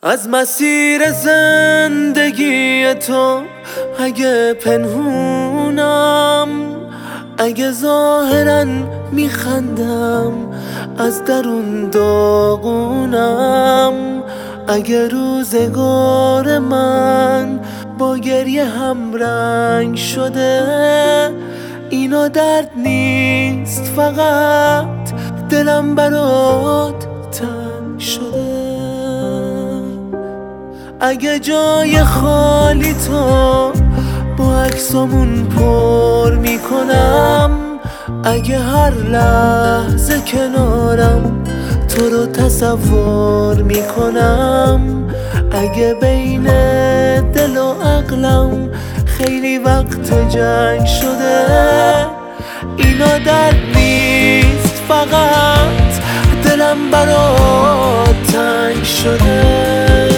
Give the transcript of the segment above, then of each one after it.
از مسیر زندگی تو اگه پنهونم، اگه ظاهرا میخندم از درون داغونم، اگه روزگار من با گریه هم رنگ شده، اینا درد نیست، فقط دلم برات تنگ شده. اگه جای خالی تو با عکسامون پر میکنم، اگه هر لحظه کنارم تو رو تصور میکنم، اگه بین دل و عقلم خیلی وقت جنگ شده، اینا درد نیست، فقط دلم برات تنگ شده.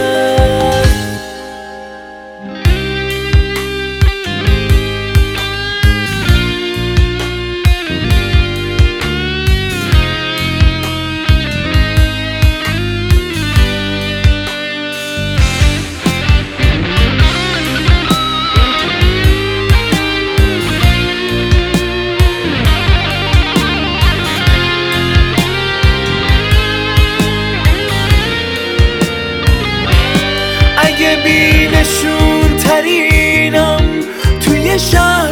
اگه بی‌نشون ترینم توی شهر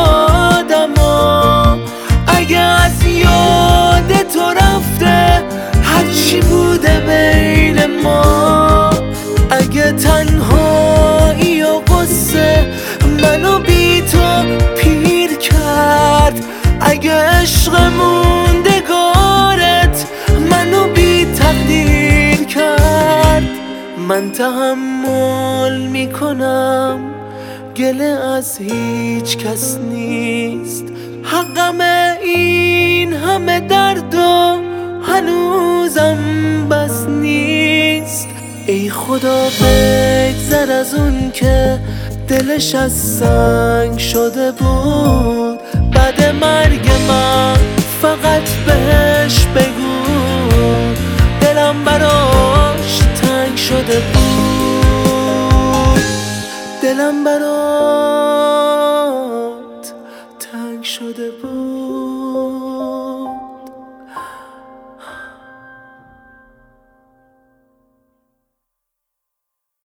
آدما، اگه از یاد تو رفته هرچی بوده بین ما، اگه تنهایی و غصه منو بی تو پیر کرد، اگه عشق موندگارت منو بی تقدیر کرد، من تحمل میکنم، گله از هیچ کس نیست، حقم این همه درد و هنوزم بس نیست. ای خدا بگذر از اون که دلش از سنگ شده بود، بعد مرگ من فقط بهش بگو دلم براش تنگ شده بود، دلم برات تنگ شده بود.